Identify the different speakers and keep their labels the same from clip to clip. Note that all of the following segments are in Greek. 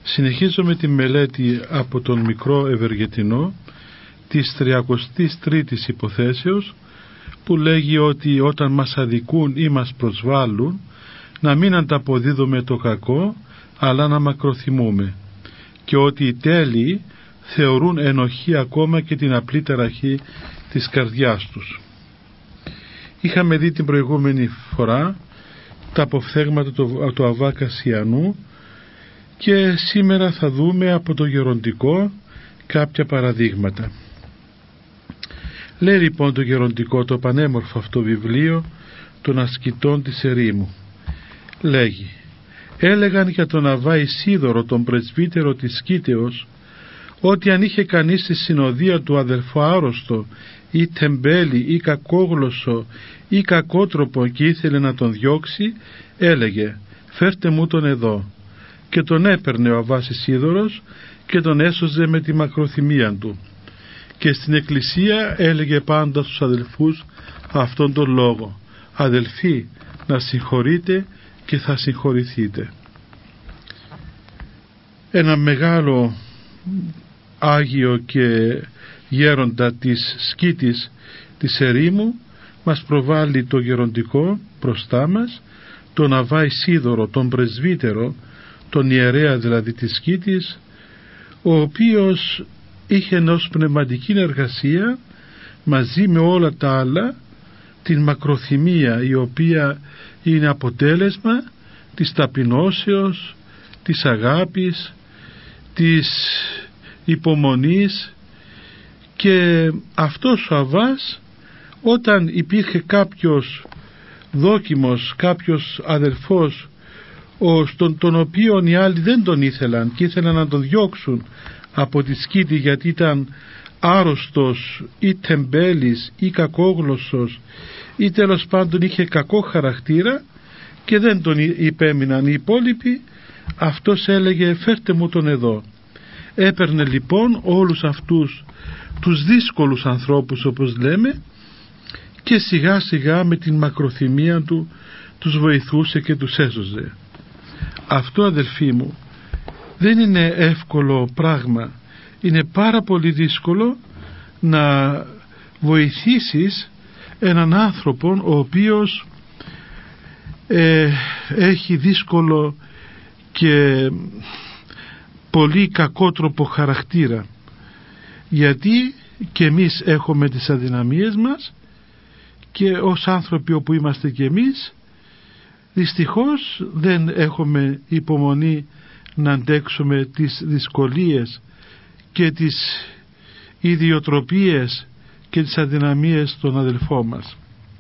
Speaker 1: Συνεχίζω με τη μελέτη από τον Μικρό Ευεργετινό της 33ης υποθέσεως, που λέγει ότι όταν μας αδικούν ή μας προσβάλλουν, να μην ανταποδίδουμε το κακό, αλλά να μακροθυμούμε, και ότι οι τέλειοι θεωρούν ενοχή ακόμα και την απλή ταραχή της καρδιάς τους. Είχαμε δει την προηγούμενη φορά τα αποφθέγματα του Αββά Κασιανού και σήμερα θα δούμε από το Γεροντικό κάποια παραδείγματα. Λέει λοιπόν το Γεροντικό, το πανέμορφο αυτό βιβλίο των ασκητών της ερήμου, λέγει: έλεγαν για τον Αββά Ισίδωρο, τον πρεσβύτερο της Σκήτεως, ότι αν είχε κανείς στη συνοδεία του αδελφό άρρωστο ή τεμπέλη ή κακόγλωσσο ή κακότροπο και ήθελε να τον διώξει, έλεγε «φέρτε μου τον εδώ», και τον έπαιρνε ο Αββάς Ισίδωρος και τον έσωζε με τη μακροθυμία του, και στην εκκλησία έλεγε πάντα στους αδελφούς αυτόν τον λόγο: «Αδελφοί, να συγχωρείτε και θα συγχωρηθείτε». Ένα μεγάλο Άγιο και γέροντα της Σκήτης της ερήμου μας προβάλλει το Γεροντικό μπροστά μας, τον Αββά Ισίδωρο, τον πρεσβύτερο, τον ιερέα δηλαδή της Σκήτης, ο οποίος είχε ως πνευματική εργασία μαζί με όλα τα άλλα την μακροθυμία, η οποία είναι αποτέλεσμα της ταπεινώσεως, της αγάπης, της υπομονής. Και αυτός ο Αββάς, όταν υπήρχε κάποιος δόκιμος, κάποιος αδελφός τον οποίον οι άλλοι δεν τον ήθελαν και ήθελαν να τον διώξουν από τη Σκήτη γιατί ήταν άρρωστος ή τεμπέλης ή κακόγλωσσος ή τέλος πάντων είχε κακό χαρακτήρα και δεν τον υπέμειναν οι υπόλοιποι, αυτός έλεγε «φέρτε μου τον εδώ». Έπαιρνε λοιπόν όλους αυτούς τους δύσκολους ανθρώπους, όπως λέμε, και σιγά σιγά με την μακροθυμία του τους βοηθούσε και τους έσωζε. Αυτό, αδελφοί μου, δεν είναι εύκολο πράγμα. Είναι πάρα πολύ δύσκολο να βοηθήσεις έναν άνθρωπο ο οποίος έχει δύσκολο και πολύ κακότροπο χαρακτήρα, γιατί και εμείς έχουμε τις αδυναμίες μας και ως άνθρωποι όπου είμαστε και εμείς δυστυχώς δεν έχουμε υπομονή να αντέξουμε τις δυσκολίες και τις ιδιοτροπίες και τις αδυναμίες των αδελφών μας.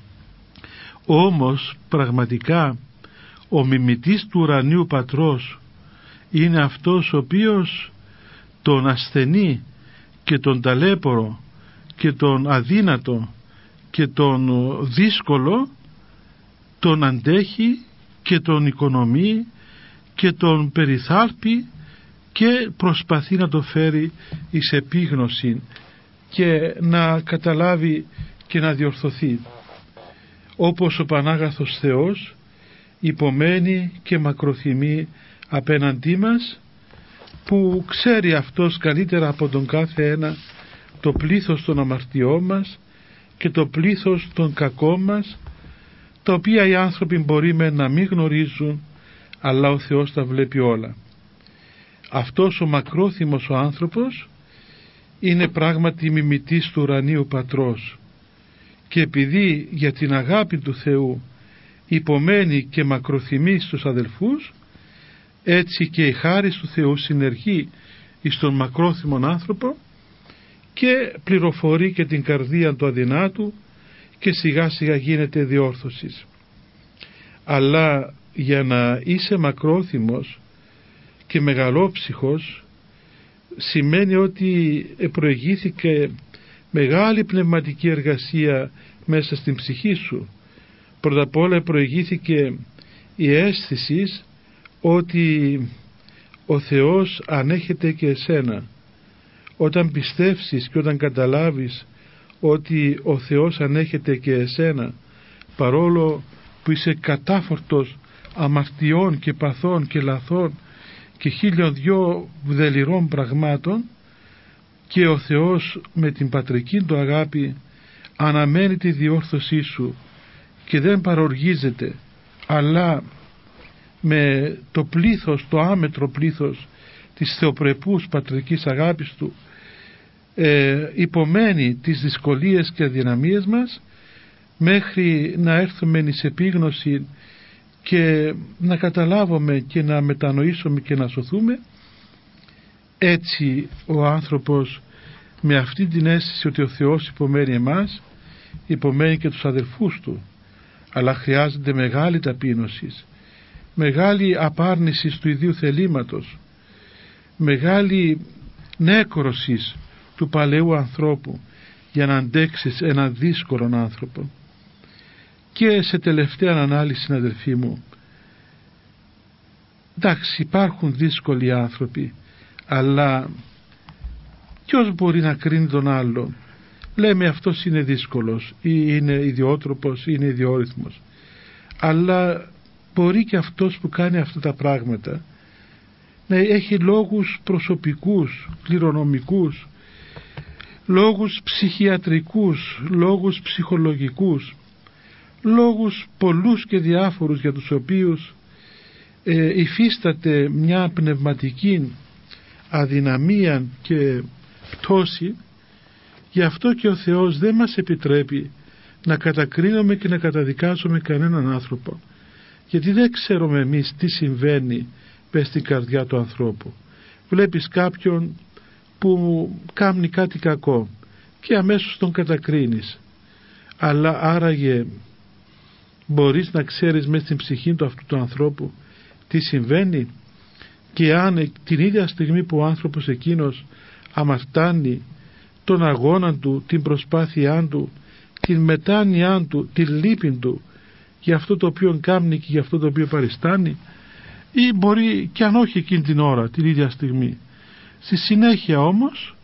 Speaker 1: Όμως πραγματικά ο μιμητής του ουρανίου Πατρός είναι αυτός ο οποίος τον ασθενή και τον ταλέπορο και τον αδύνατο και τον δύσκολο τον αντέχει και τον οικονομεί και τον περιθάλπει και προσπαθεί να το φέρει εις επίγνωση και να καταλάβει και να διορθωθεί, όπως ο Πανάγαθος Θεός υπομένει και μακροθυμεί απέναντί μας, που ξέρει αυτός καλύτερα από τον κάθε ένα το πλήθος των αμαρτιών μας και το πλήθος των κακών μας, τα οποία οι άνθρωποι μπορεί να μην γνωρίζουν, αλλά ο Θεός τα βλέπει όλα. Αυτός ο μακρόθυμος ο άνθρωπος είναι πράγματι μιμητής του ουρανίου Πατρός, και επειδή για την αγάπη του Θεού υπομένει και μακροθυμεί στους αδελφούς, έτσι και η χάρις του Θεού συνεργεί εις τον μακρόθυμον άνθρωπο και πληροφορεί και την καρδία του αδυνάτου και σιγά σιγά γίνεται διόρθωσης. Αλλά για να είσαι μακρόθυμος και μεγαλόψυχος σημαίνει ότι προηγήθηκε μεγάλη πνευματική εργασία μέσα στην ψυχή σου. Πρώτα απ' όλα προηγήθηκε η αίσθηση ότι ο Θεός ανέχεται και εσένα. Όταν πιστεύσεις και όταν καταλάβεις ότι ο Θεός ανέχεται και εσένα, παρόλο που είσαι κατάφορτος αμαρτιών και παθών και λαθών και 1002 δελειρών πραγμάτων, και ο Θεός με την πατρική του αγάπη αναμένει τη διόρθωσή σου και δεν παροργίζεται, αλλά με το πλήθος, το άμετρο πλήθος της θεοπρεπούς πατρικής αγάπης του υπομένει τις δυσκολίες και αδυναμίες μας μέχρι να έρθουμε εις επίγνωση και να καταλάβουμε και να μετανοήσουμε και να σωθούμε. Έτσι ο άνθρωπος με αυτή την αίσθηση ότι ο Θεός υπομένει εμάς, υπομένει και τους αδελφούς του, αλλά χρειάζεται μεγάλη ταπείνωση, μεγάλη απάρνηση του ιδίου θελήματος, μεγάλη νέκρωση του παλαιού ανθρώπου για να αντέξεις έναν δύσκολο άνθρωπο. Και σε τελευταία ανάλυση, αδελφοί μου, εντάξει, υπάρχουν δύσκολοι άνθρωποι, αλλά ποιος μπορεί να κρίνει τον άλλον? Λέμε αυτός είναι δύσκολος ή είναι ιδιότροπος ή είναι ιδιόρυθμος, αλλά μπορεί και αυτός που κάνει αυτά τα πράγματα να έχει λόγους προσωπικούς, κληρονομικούς, λόγους ψυχιατρικούς, λόγους ψυχολογικούς, λόγους πολλούς και διάφορους για τους οποίους υφίσταται μια πνευματική αδυναμία και πτώση. Γι' αυτό και ο Θεός δεν μας επιτρέπει να κατακρίνουμε και να καταδικάσουμε κανέναν άνθρωπο, γιατί δεν ξέρουμε εμείς τι συμβαίνει μες στην καρδιά του ανθρώπου. Βλέπεις κάποιον που κάνει κάτι κακό και αμέσως τον κατακρίνεις, αλλά άραγε μπορείς να ξέρεις μέσα στην ψυχή του αυτού του ανθρώπου τι συμβαίνει? Και αν την ίδια στιγμή που ο άνθρωπος εκείνος αμαρτάνει, τον αγώνα του, την προσπάθειά του, την μετάνοιά του, την λύπη του για αυτό το οποίο κάνει και για αυτό το οποίο παριστάνει, ή μπορεί και αν όχι εκείνη την ώρα, την ίδια στιγμή, στη συνέχεια όμως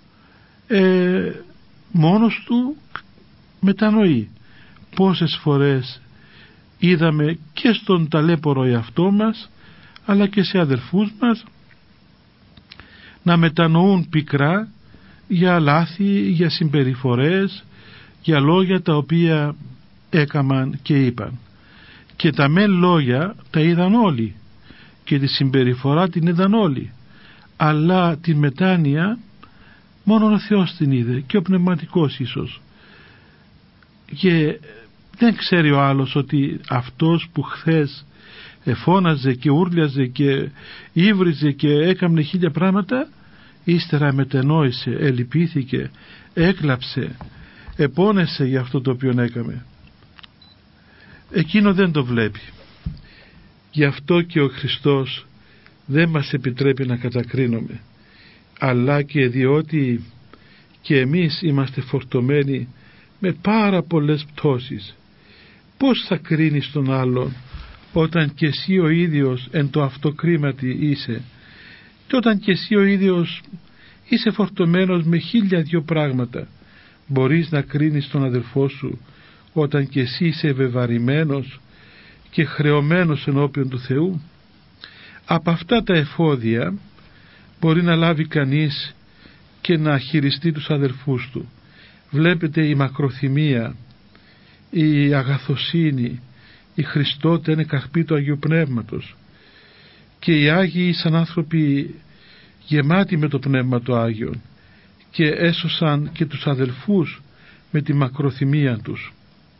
Speaker 1: μόνος του μετανοεί. Πόσες φορές είδαμε και στον ταλέπορο εαυτό μας αλλά και σε αδελφούς μας να μετανοούν πικρά για λάθη, για συμπεριφορές, για λόγια τα οποία έκαμαν και είπαν, και τα μεν λόγια τα είδαν όλοι και τη συμπεριφορά την είδαν όλοι, αλλά τη μετάνοια μόνο ο Θεός την είδε και ο πνευματικός ίσως, και δεν ξέρει ο άλλος ότι αυτός που χθες φώναζε και ούρλιαζε και ύβριζε και έκαμνε 1000 πράγματα, ύστερα μετενόησε, ελυπήθηκε, έκλαψε, επώνεσε για αυτό το οποίο έκαμε. Εκείνο δεν το βλέπει. Γι' αυτό και ο Χριστός δεν μας επιτρέπει να κατακρίνουμε, αλλά και διότι και εμείς είμαστε φορτωμένοι με πάρα πολλές πτώσεις. Πώς θα κρίνεις τον άλλον όταν και εσύ ο ίδιος εν το αυτοκρίματι είσαι, και όταν και εσύ ο ίδιος είσαι φορτωμένος με 1002 πράγματα? Μπορείς να κρίνεις τον αδελφό σου όταν και εσύ είσαι βεβαρημένος και χρεωμένος ενώπιον του Θεού? Από αυτά τα εφόδια μπορεί να λάβει κανείς και να χειριστεί τους αδελφούς του. Βλέπετε, η μακροθυμία, η αγαθοσύνη, η Χριστότητα είναι καρπή του Αγίου Πνεύματος, και οι Άγιοι σαν άνθρωποι γεμάτοι με το Πνεύμα του Άγιον και έσωσαν και τους αδελφούς με τη μακροθυμία τους.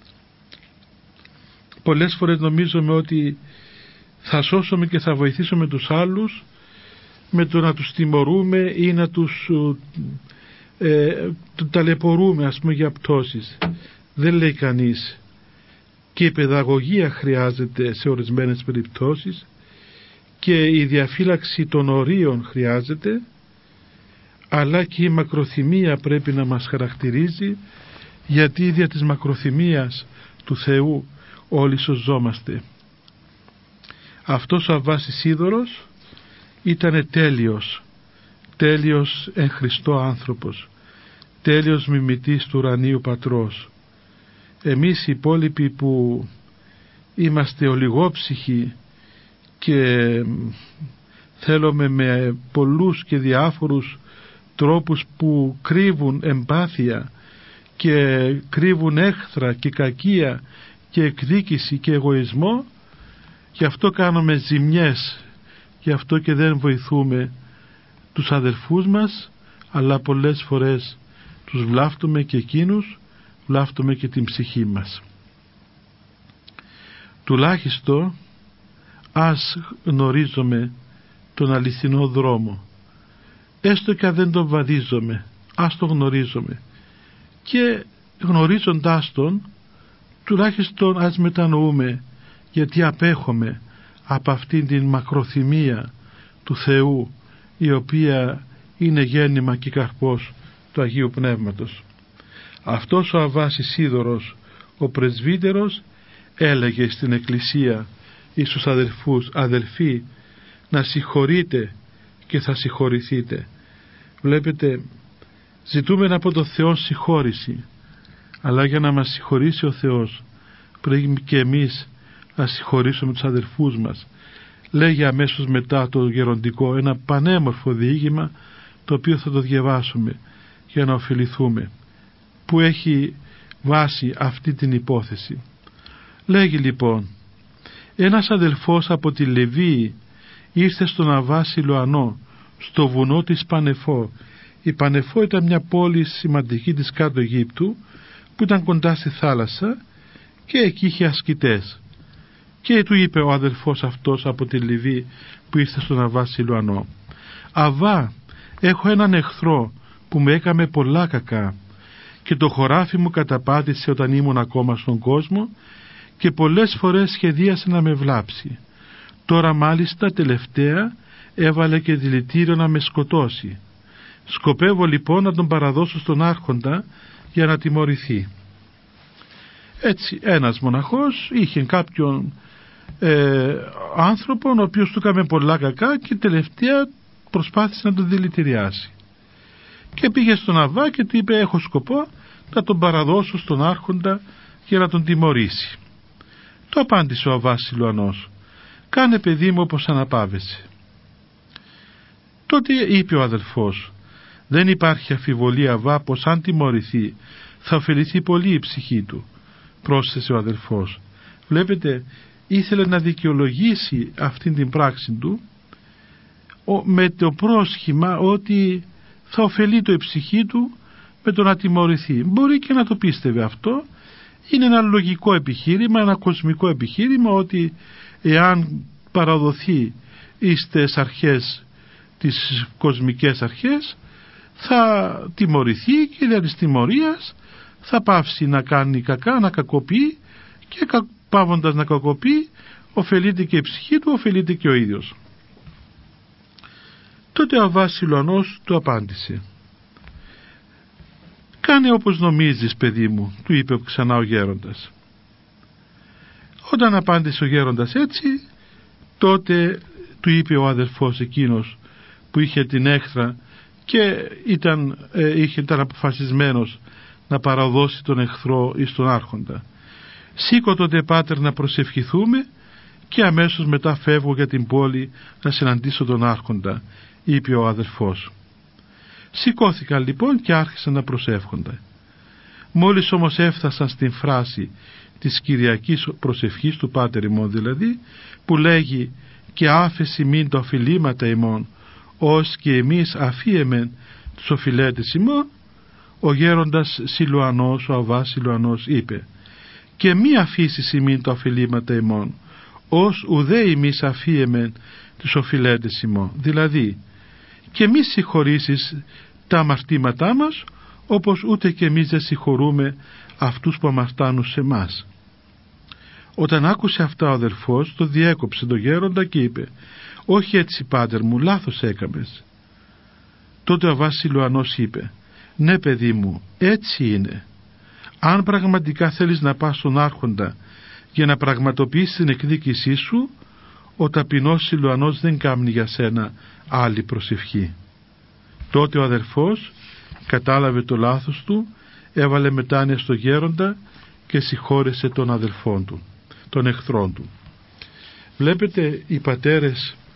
Speaker 1: Πολλές φορές νομίζουμε ότι θα σώσουμε και θα βοηθήσουμε τους άλλους με το να τους τιμωρούμε ή να τους ταλαιπωρούμε, ας πούμε, για πτώσεις. Δεν λέει κανείς. Και η παιδαγωγία χρειάζεται σε ορισμένες περιπτώσεις και η διαφύλαξη των ορίων χρειάζεται, αλλά και η μακροθυμία πρέπει να μας χαρακτηρίζει, γιατί δια της μακροθυμίας του Θεού όλοι σωζόμαστε. Αυτός ο Αββάς Ισίδωρος ήταν τέλειος εν Χριστώ άνθρωπος, τέλειος μιμητής του ουρανίου Πατρός. Εμείς οι υπόλοιποι που είμαστε ολιγόψυχοι και θέλουμε με πολλούς και διάφορους τρόπους που κρύβουν εμπάθεια και κρύβουν έχθρα και κακία και εκδίκηση και εγωισμό, γι' αυτό κάνουμε ζημιές, γι' αυτό και δεν βοηθούμε τους αδελφούς μας, αλλά πολλές φορές τους βλάφτουμε και εκείνους, βλάφτουμε και την ψυχή μας. Τουλάχιστον ας γνωρίζουμε τον αληθινό δρόμο, έστω και αν δεν τον βαδίζουμε, ας τον γνωρίζουμε, και γνωρίζοντάς τον τουλάχιστον ας μετανοούμε γιατί απέχουμε από αυτήν την μακροθυμία του Θεού, η οποία είναι γέννημα και καρπός του Αγίου Πνεύματος. Αυτός ο Αββάς Ισίδωρος, ο πρεσβύτερος, έλεγε στην Εκκλησία εις τους αδελφούς: αδελφοί, να συγχωρείτε και θα συγχωρηθείτε. Βλέπετε, ζητούμε από τον Θεό συγχώρηση, αλλά για να μας συγχωρήσει ο Θεός πρέπει και εμείς να συγχωρήσουμε τους αδελφούς μας. Λέγει αμέσως μετά το γεροντικό ένα πανέμορφο διήγημα, το οποίο θα το διαβάσουμε για να ωφεληθούμε, που έχει βάση αυτή την υπόθεση. Λέγει λοιπόν: ένας αδελφός από τη Λεβύη ήρθε στον Αββά Σιλουανό, στο βουνό της Πανεφό. Η Πανεφό ήταν μια πόλη σημαντική της κάτω Αιγύπτου, που ήταν κοντά στη θάλασσα, και εκεί είχε ασκητές. Και του είπε ο αδελφός αυτός από τη Λιβύη που ήρθε στον Αββά Σιλουανό: Αββά, έχω έναν εχθρό που με έκαμε πολλά κακά και το χωράφι μου καταπάτησε όταν ήμουν ακόμα στον κόσμο και πολλές φορές σχεδίασε να με βλάψει. Τώρα μάλιστα τελευταία έβαλε και δηλητήριο να με σκοτώσει. Σκοπεύω λοιπόν να τον παραδώσω στον άρχοντα για να τιμωρηθεί. Έτσι ένας μοναχός είχε κάποιον άνθρωπο ο οποίος του έκαμε πολλά κακά και τελευταία προσπάθησε να τον δηλητηριάσει. Και πήγε στον Αββά και του είπε: έχω σκοπό να τον παραδώσω στον άρχοντα για να τον τιμωρήσει. Το απάντησε ο Αββάς Σιλουανός: κάνε παιδί μου όπως αναπάβεσαι. Τότε είπε ο αδελφός: δεν υπάρχει αφιβολία, Αββά, πως αν τιμωρηθεί θα ωφεληθεί πολύ η ψυχή του. Πρόσθεσε ο αδελφός. Βλέπετε, ήθελε να δικαιολογήσει αυτή την πράξη του με το πρόσχημα ότι θα ωφελεί η ψυχή του με το να τιμωρηθεί. Μπορεί και να το πίστευε αυτό. Είναι ένα λογικό επιχείρημα, ένα κοσμικό επιχείρημα, ότι εάν παραδοθεί στις αρχές, τις κοσμικές αρχές, θα τιμωρηθεί και δια της τιμωρίας θα πάυσει να κάνει κακά, να κακοποιεί, και πάβοντας να κακοποιεί ωφελείται και η ψυχή του, ωφελείται και ο ίδιος. Τότε ο Αββάς Σιλουανός του απάντησε: κάνε όπως νομίζεις, παιδί μου, του είπε ξανά ο γέροντας. Όταν απάντησε ο γέροντας έτσι, τότε του είπε ο αδελφός εκείνος που είχε την έχθρα και ήταν αποφασισμένος να παραδώσει τον εχθρό εις τον άρχοντα: σήκω τότε, πάτερ, να προσευχηθούμε και αμέσως μετά φεύγω για την πόλη να συναντήσω τον άρχοντα, είπε ο αδελφός. Σηκώθηκαν λοιπόν και άρχισαν να προσεύχονται. Μόλις όμως έφτασαν στην φράση της Κυριακής προσευχής του Πάτερ ημών, δηλαδή, που λέγει «και άφεση μην το οφειλήματα ημών, ως και εμείς αφίεμεν τους οφειλέτες ημών», ο γέροντας Σιλουανός, ο Αββάς Σιλουανός, είπε «και μη αφήσεις ημίν τα οφειλήματα ημών, ως ουδέ εμείς αφίεμεν τους οφειλέτες ημών», δηλαδή και μη συγχωρήσεις τα αμαρτήματά μας, όπως ούτε και εμείς δεν συγχωρούμε αυτούς που αμαρτάνουν σε μας. Όταν άκουσε αυτά ο αδελφός, το διέκοψε το γέροντα και είπε «όχι έτσι, πάτερ μου, λάθος έκαμες». Τότε ο Αββάς Σιλουανός είπε «ναι, παιδί μου, έτσι είναι. Αν πραγματικά θέλεις να πας στον άρχοντα για να πραγματοποιήσεις την εκδίκησή σου, ο ταπεινός Σιλουανός δεν κάμνει για σένα άλλη προσευχή». Τότε ο αδελφός κατάλαβε το λάθος του, έβαλε μετάνοια στο γέροντα και συγχώρεσε τον αδελφόν του, τον εχθρόν του. Βλέπετε, οι πατέρες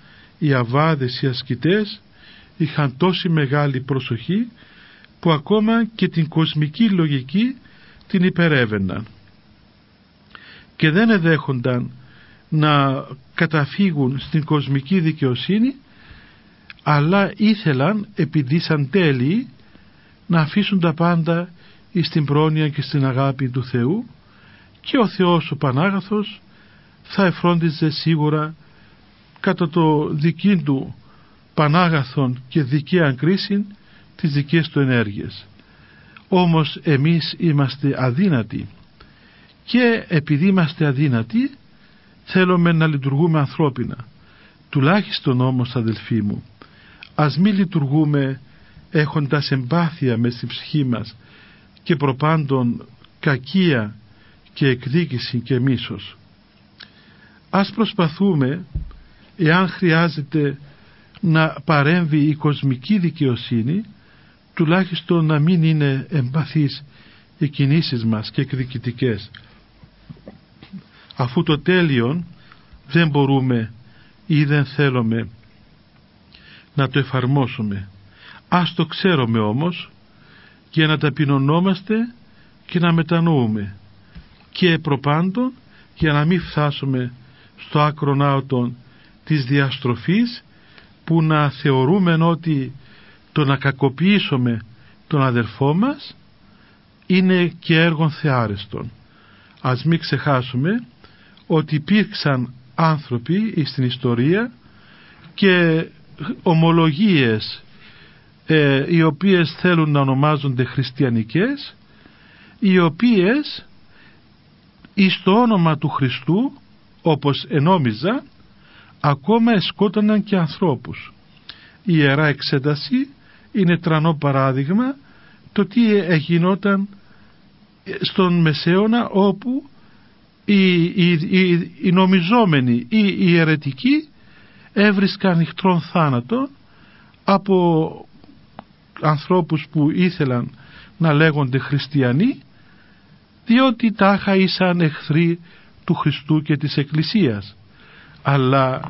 Speaker 1: οι αβάδες, οι ασκητές είχαν τόση μεγάλη προσοχή που ακόμα και την κοσμική λογική την υπερέβαιναν και δεν εδέχονταν να καταφύγουν στην κοσμική δικαιοσύνη, αλλά ήθελαν επειδή σαν τέλειοι να αφήσουν τα πάντα στην πρόνοια και στην αγάπη του Θεού, και ο Θεός ο Πανάγαθος θα εφρόντιζε σίγουρα κατά το δική του Πανάγαθον και δικαία κρίση τις δικές του ενέργειες. Όμως εμείς είμαστε αδύνατοι και επειδή είμαστε αδύνατοι θέλουμε να λειτουργούμε ανθρώπινα. Τουλάχιστον όμως, αδελφοί μου, ας μην λειτουργούμε έχοντας εμπάθεια μες στην ψυχή μας και προπάντων κακία και εκδίκηση και μίσος. Ας προσπαθούμε, εάν χρειάζεται να παρέμβει η κοσμική δικαιοσύνη, τουλάχιστον να μην είναι εμπαθείς οι κινήσεις μας και εκδικητικές, αφού το τέλειον δεν μπορούμε ή δεν θέλουμε να το εφαρμόσουμε. Ας το ξέρουμε όμως και να ταπεινωνόμαστε και να μετανοούμε, και προπάντων για να μην φτάσουμε στο άκρον άωτον της διαστροφής, που να θεωρούμε ότι το να κακοποιήσουμε τον αδερφό μας είναι και έργον θεάρεστον. Ας μην ξεχάσουμε ότι υπήρξαν άνθρωποι στην ιστορία και ομολογίες οι οποίες θέλουν να ονομάζονται χριστιανικές, οι οποίες εις το όνομα του Χριστού, όπως ενόμιζα, ακόμα εσκότωναν και ανθρώπους. Η Ιερά Εξέταση είναι τρανό παράδειγμα το τι γινόταν στον Μεσαίωνα, όπου οι νομιζόμενοι ή οι αιρετικοί έβρισκαν ηχτρόν θάνατο από ανθρώπους που ήθελαν να λέγονται χριστιανοί, διότι τάχα ήσαν εχθροί του Χριστού και της Εκκλησίας. Αλλά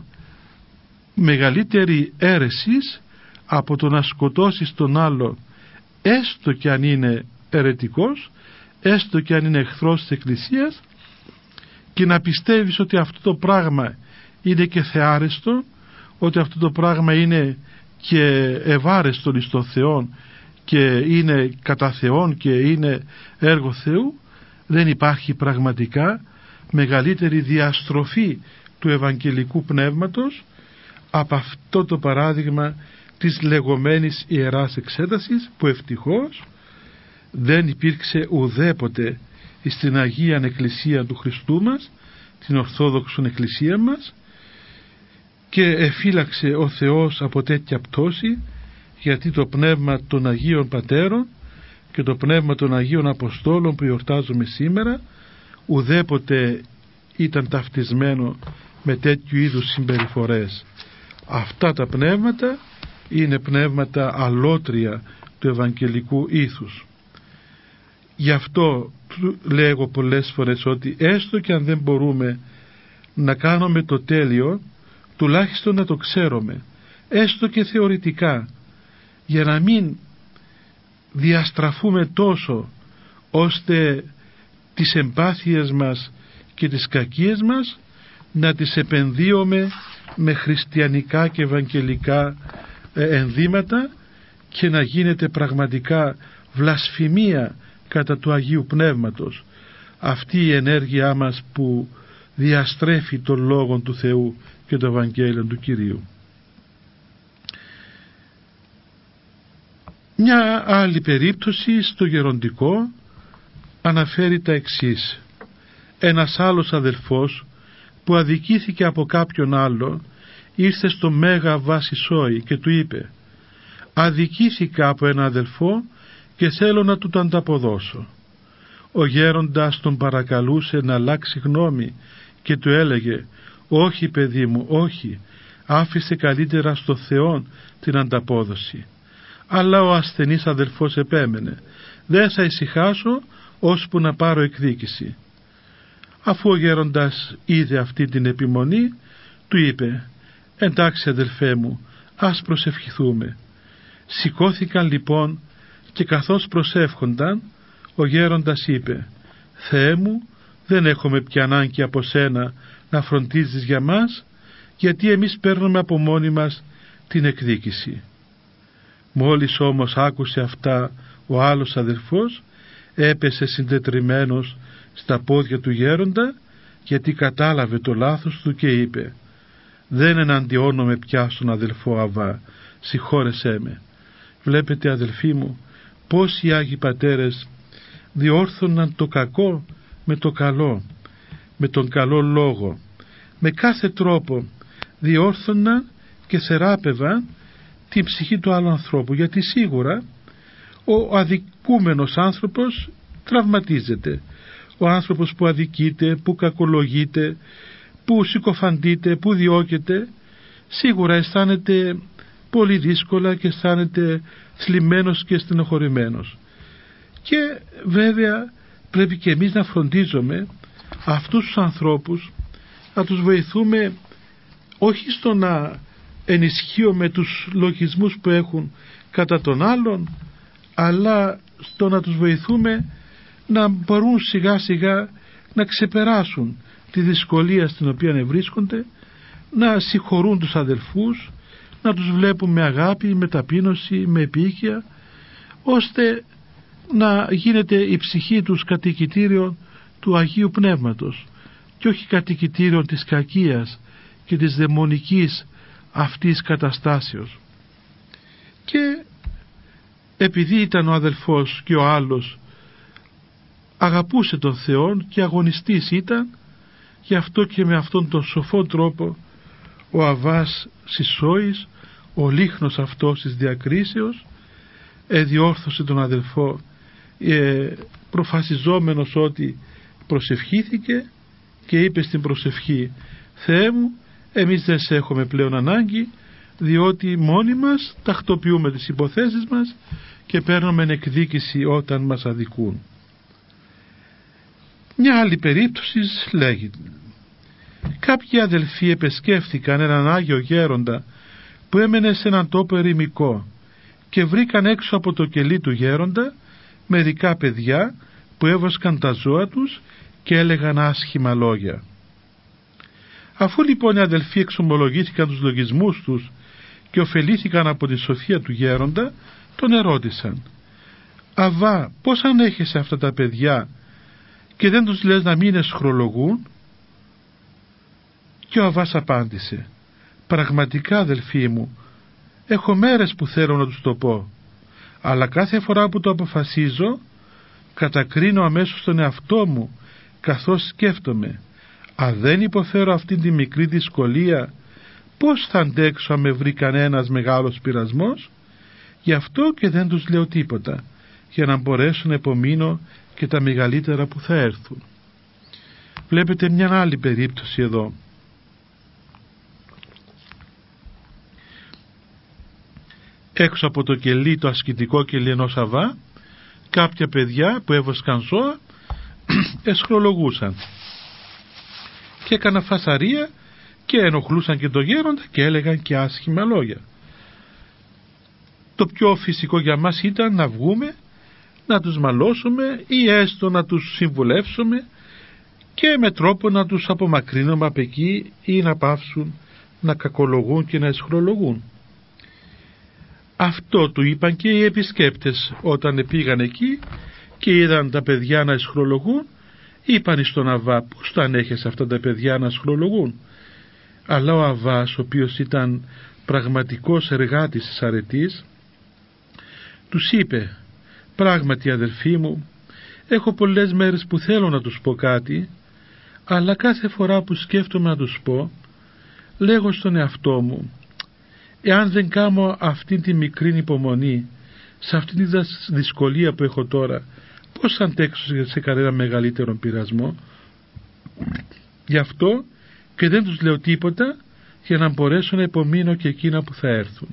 Speaker 1: μεγαλύτερη αίρεσης από το να σκοτώσεις τον άλλο, έστω και αν είναι αιρετικός, έστω και αν είναι εχθρός της Εκκλησίας, και να πιστεύεις ότι αυτό το πράγμα είναι και θεάρεστο, ότι αυτό το πράγμα είναι και ευάρεστον εις τον Θεόν και είναι κατά Θεόν και είναι έργο Θεού, δεν υπάρχει πραγματικά μεγαλύτερη διαστροφή του Ευαγγελικού Πνεύματος από αυτό το παράδειγμα της λεγόμενης Ιεράς Εξέτασης, που ευτυχώς δεν υπήρξε ουδέποτε στην Αγία Εκκλησία του Χριστού μας, την Ορθόδοξον Εκκλησία μας, και εφύλαξε ο Θεός από τέτοια πτώση, γιατί το πνεύμα των Αγίων Πατέρων και το πνεύμα των Αγίων Αποστόλων που γιορτάζουμε σήμερα ουδέποτε ήταν ταυτισμένο με τέτοιου είδους συμπεριφορές. Αυτά τα πνεύματα είναι πνεύματα αλότρια του Ευαγγελικού ήθους. Γι' αυτό λέγω πολλές φορές ότι έστω και αν δεν μπορούμε να κάνουμε το τέλειο, τουλάχιστον να το ξέρουμε, έστω και θεωρητικά, για να μην διαστραφούμε τόσο ώστε τις εμπάθειες μας και τις κακίες μας να τις επενδύουμε με χριστιανικά και ευαγγελικά ενδύματα και να γίνεται πραγματικά βλασφημία κατά του Αγίου Πνεύματος αυτή η ενέργειά μας που διαστρέφει τον Λόγον του Θεού και το Ευαγγέλιο του Κυρίου. Μια άλλη περίπτωση στο γεροντικό αναφέρει τα εξής. Ένας άλλος αδελφός που αδικήθηκε από κάποιον άλλο ήρθε στο Μέγα Βασισόη και του είπε: «Αδικήθηκα από ένα αδελφό και θέλω να του το ανταποδώσω». Ο γέροντας τον παρακαλούσε να αλλάξει γνώμη και του έλεγε: «Όχι παιδί μου, όχι, άφησε καλύτερα στο Θεό την ανταπόδοση». Αλλά ο ασθενής αδελφός επέμενε: «Δεν θα ησυχάσω ώσπου να πάρω εκδίκηση». Αφού ο γέροντας είδε αυτή την επιμονή, του είπε: Εντάξει αδελφέ μου, ας προσευχηθούμε. Σηκώθηκαν λοιπόν και καθώς προσεύχονταν, ο γέροντας είπε: Θεέ μου, δεν έχουμε πια ανάγκη από σένα να φροντίζεις για μας, γιατί εμείς παίρνουμε από μόνοι μας την εκδίκηση. Μόλις όμως άκουσε αυτά, ο άλλος αδελφός έπεσε συντετριμμένος στα πόδια του γέροντα, γιατί κατάλαβε το λάθος του και είπε: δεν εναντιώνομαι πια στον αδελφό Αβά, συγχώρεσέ με. Βλέπετε αδελφοί μου, πως οι Άγιοι Πατέρες διόρθωναν το κακό με το καλό, με τον καλό λόγο, με κάθε τρόπο διόρθωναν και θεράπευαν την ψυχή του άλλου ανθρώπου, γιατί σίγουρα ο αδικούμενος άνθρωπος τραυματίζεται. Ο άνθρωπος που αδικείται, που κακολογείται, που συκοφαντείται, που διώκεται, σίγουρα αισθάνεται πολύ δύσκολα και αισθάνεται θλιμμένος και στενοχωρημένος. Και βέβαια πρέπει και εμείς να φροντίζουμε αυτούς τους ανθρώπους, να τους βοηθούμε όχι στο να ενισχύουμε τους λογισμούς που έχουν κατά τον άλλον, αλλά στο να τους βοηθούμε να μπορούν σιγά σιγά να ξεπεράσουν τη δυσκολία στην οποία βρίσκονται, να συγχωρούν τους αδελφούς, να τους βλέπουν με αγάπη, με ταπείνωση, με επίοικια, ώστε να γίνεται η ψυχή τους κατοικητήριο του Αγίου Πνεύματος και όχι κατοικητήριο της κακίας και της δαιμονικής αυτής καταστάσεως. Και επειδή ήταν ο αδελφός και ο άλλος αγαπούσε τον Θεό και αγωνιστής ήταν, γι' αυτό και με αυτόν τον σοφό τρόπο ο Αβάς Σισόης, ο λίχνος αυτός της διακρίσεως, διόρθωσε τον αδελφό, προφασιζόμενος ότι προσευχήθηκε και είπε στην προσευχή: Θεέ μου, εμείς δεν σε έχουμε πλέον ανάγκη, διότι μόνοι μας τακτοποιούμε τις υποθέσεις μας και παίρνουμε εκδίκηση όταν μας αδικούν. Μια άλλη περίπτωση λέγει: κάποιοι αδελφοί επεσκέφθηκαν έναν Άγιο Γέροντα που έμενε σε έναν τόπο ερημικό και βρήκαν έξω από το κελί του Γέροντα μερικά παιδιά που έβοσκαν τα ζώα τους και έλεγαν άσχημα λόγια. Αφού λοιπόν οι αδελφοί εξομολογήθηκαν τους λογισμούς τους και ωφελήθηκαν από τη σοφία του Γέροντα, τον ερώτησαν: Αβά, πώς ανέχεσαι αυτά τα παιδιά και δεν τους λες να μην εσχρολογούν? Και ο Αβάς απάντησε: πραγματικά αδελφοί μου, έχω μέρες που θέλω να τους το πω, αλλά κάθε φορά που το αποφασίζω κατακρίνω αμέσως τον εαυτό μου, καθώς σκέφτομαι: αν δεν υποφέρω αυτήν τη μικρή δυσκολία, πώς θα αντέξω αν με βρει κανένας μεγάλος πειρασμός? Γι' αυτό και δεν τους λέω τίποτα, για να μπορέσω να επομείνω και τα μεγαλύτερα που θα έρθουν. Βλέπετε μια άλλη περίπτωση εδώ. Έξω από το κελί, το ασκητικό κελί ενός Αβά, κάποια παιδιά που έβοσκαν ζώα εσχρολογούσαν και έκαναν φασαρία και ενοχλούσαν και τον Γέροντα και έλεγαν και άσχημα λόγια. Το πιο φυσικό για μας ήταν να βγούμε, να τους μαλώσουμε ή έστω να τους συμβουλεύσουμε και με τρόπο να τους απομακρύνουμε από εκεί ή να πάυσουν να κακολογούν και να εσχρολογούν. Αυτό του είπαν και οι επισκέπτες όταν πήγαν εκεί και είδαν τα παιδιά να εσχρολογούν. Είπαν στον Αβά: πώς τα ανέχεσαι αυτά τα παιδιά να εσχρολογούν? Αλλά ο Αβάς, ο οποίος ήταν πραγματικός εργάτης της αρετής, τους είπε: πράγματι αδελφοί μου, έχω πολλές μέρες που θέλω να τους πω κάτι, αλλά κάθε φορά που σκέφτομαι να τους πω, λέγω στον εαυτό μου: εάν δεν κάνω αυτή τη μικρή υπομονή σε αυτή τη δυσκολία που έχω τώρα, πώς θα αντέξω σε κανένα μεγαλύτερο πειρασμό? Γι' αυτό και δεν τους λέω τίποτα, για να μπορέσω να υπομείνω και εκείνα που θα έρθουν.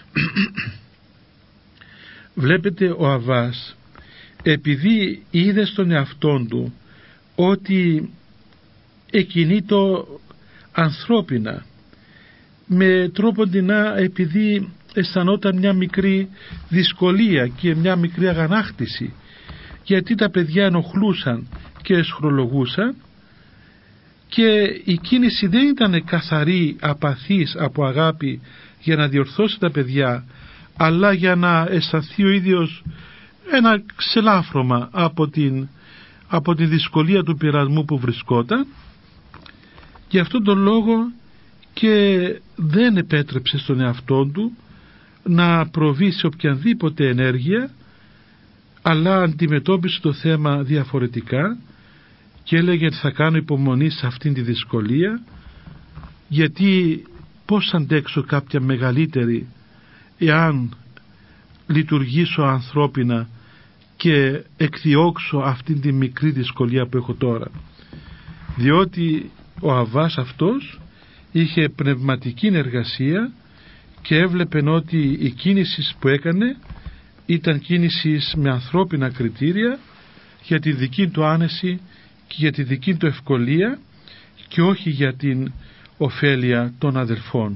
Speaker 1: Βλέπετε, ο Αβάς, επειδή είδε στον εαυτόν του ότι εκινεί το ανθρώπινα με τρόπο δεινά, επειδή αισθανόταν μια μικρή δυσκολία και μια μικρή αγανάκτηση, γιατί τα παιδιά ενοχλούσαν και εσχρολογούσαν, και η κίνηση δεν ήταν καθαρή, απαθής από αγάπη για να διορθώσει τα παιδιά, αλλά για να αισθανθεί ο ίδιος ένα ξελάφρωμα από τη δυσκολία του πειρασμού που βρισκόταν. Γι' αυτόν τον λόγο και δεν επέτρεψε στον εαυτό του να προβεί σε οποιαδήποτε ενέργεια, αλλά αντιμετώπισε το θέμα διαφορετικά και έλεγε θα κάνω υπομονή σε αυτήν τη δυσκολία, γιατί πώς αντέξω κάποια μεγαλύτερη εάν λειτουργήσω ανθρώπινα και εκδιώξω αυτήν τη μικρή δυσκολία που έχω τώρα. Διότι ο Αββάς αυτός είχε πνευματική εργασία και έβλεπε ότι η κίνηση που έκανε ήταν κίνηση με ανθρώπινα κριτήρια για τη δική του άνεση και για τη δική του ευκολία και όχι για την ωφέλεια των αδελφών.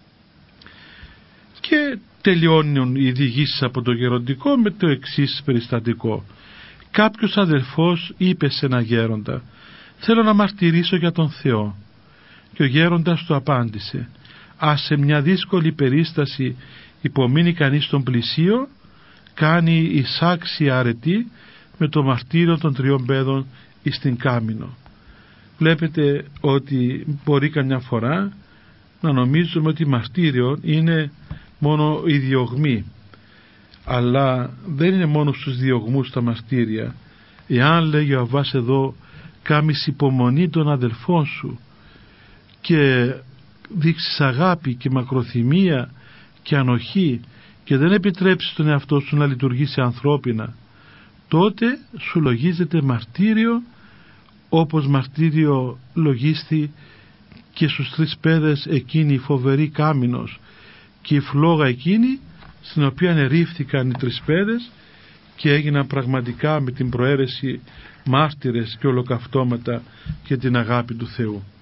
Speaker 1: Και τελειώνουν οι διηγήσεις από το γεροντικό με το εξής περιστατικό. Κάποιος αδελφός είπε σε ένα γέροντα, θέλω να μαρτυρήσω για τον Θεό. Και ο γέροντας του απάντησε, ας σε μια δύσκολη περίσταση υπομείνει κανείς τον πλησίο, κάνει εισάξια αρετή με το μαρτύριο των 3 παιδών εις την Κάμινο. Βλέπετε ότι μπορεί καμιά φορά να νομίζουμε ότι μαρτύριο είναι μόνο η διωγμή, αλλά δεν είναι μόνο στους διωγμούς τα μαρτύρια. Εάν, λέγει ο Αββάς εδώ, κάμεις υπομονή των αδελφών σου και δείξεις αγάπη και μακροθυμία και ανοχή και δεν επιτρέψεις τον εαυτό σου να λειτουργήσει ανθρώπινα, τότε σου λογίζεται μαρτύριο, όπως μαρτύριο λογίστη και στους 3 παιδες εκείνη η φοβερή Κάμινος και η φλόγα εκείνη στην οποία ερήφθηκαν οι 3 παιδες και έγιναν πραγματικά με την προαίρεση μάρτυρες και ολοκαυτώματα για την αγάπη του Θεού.